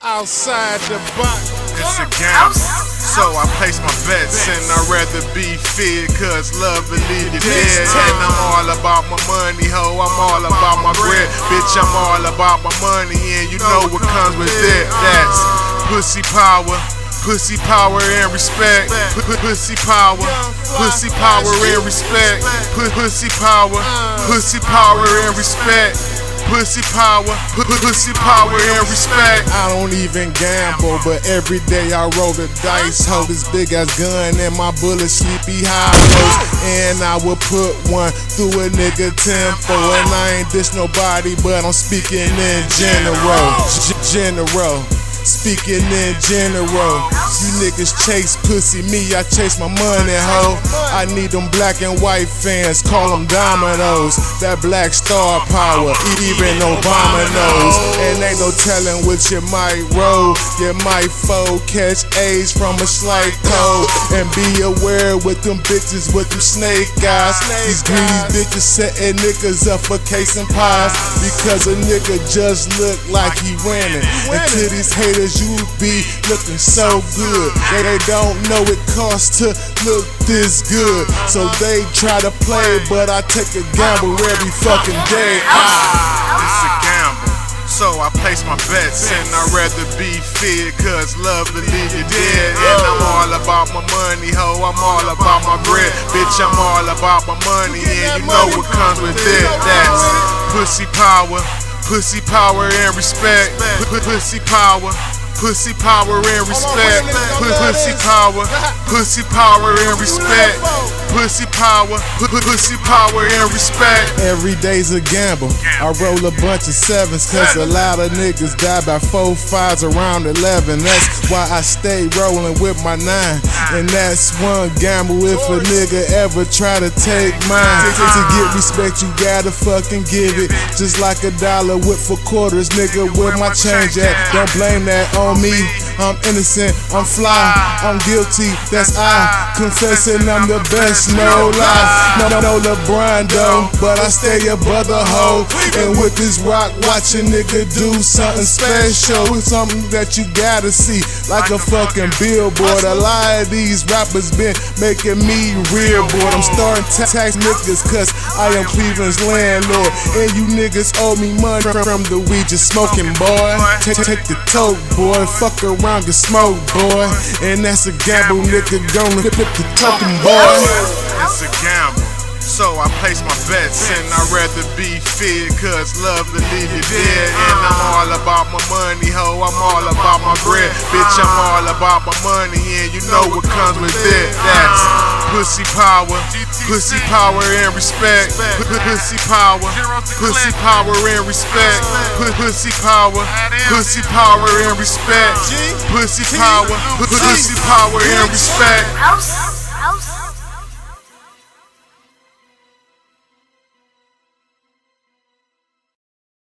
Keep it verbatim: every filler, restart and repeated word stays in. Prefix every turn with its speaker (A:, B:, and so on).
A: Outside the box.
B: It's a gamble, so I place my bets. And I'd rather be feared, cause love will leave you dead. And I'm all about my money, ho, I'm all about my bread. Bitch, I'm all about my money, and you know what comes with it. That's pussy power, pussy power and respect. Pussy power, pussy power and respect. Pussy power, pussy power and respect. Pussy power, pussy power and respect.
A: I don't even gamble, but every day I roll the dice. Hold this big ass gun and my bullets sleepy hollows. And I will put one through a nigga tempo. And I ain't dish nobody, but I'm speaking in general. General. Speaking in general, you niggas chase pussy, me I chase my money, ho. I need them black and white fans, call them dominoes. That black star power, even Obama knows. And ain't no telling what you might roll. You might fold, catch AIDS from a slight cold. And be aware with them bitches with them snake eyes. These greedy bitches setting niggas up for case and pies. Because a nigga just look like he winning. And to these haters you be looking so good. They, they don't know it costs to look this good. So they try to play, but I take a gamble every fucking day.
B: Ah, it's a gamble, so I place my bets. And I'd rather be feared, cause love will leave you dead. And I'm all about my money, ho, I'm all about my bread. Bitch, I'm all about my money, and you know what comes with it. That's pussy power, pussy power and respect. Pussy power, pussy power and respect. Pussy power, pussy power and respect. Pussy power, pussy power and respect.
A: Every day's a gamble. I roll a bunch of sevens, cause a lot of niggas die by four fives around eleven. That's why I stay rolling with my nine. And that's one gamble if a nigga ever try to take mine. To get respect, you gotta fucking give it. Just like a dollar with for quarters, nigga, where my change at? Don't blame that on me. I'm innocent, I'm fly, I'm guilty, that's I. Confessing I'm the best, no lie. No, no, no LeBron though, but I stay above the hoe. And with this rock, watch a nigga do something special. It's something that you gotta see, like a fucking billboard. A lot of these rappers been making me real bored. I'm starting to tax niggas cause I am Cleveland's landlord. And you niggas owe me money from the weed you're smoking, boy. Take, take the toke, boy, fuck around and smoke, boy. And that's a gamble, nigga, gonna flip the token, boy.
B: It's a gamble, so I place my bets. And I'd rather be feared, cause love will leave you dead. And I'm all about my money, ho, I'm all about my bread. Bitch, I'm all about my money, and you know what comes with it. That's pussy power, pussy power and respect. Pussy power, pussy power and respect. Pussy power, pussy power and respect. Pussy power, pussy power and respect.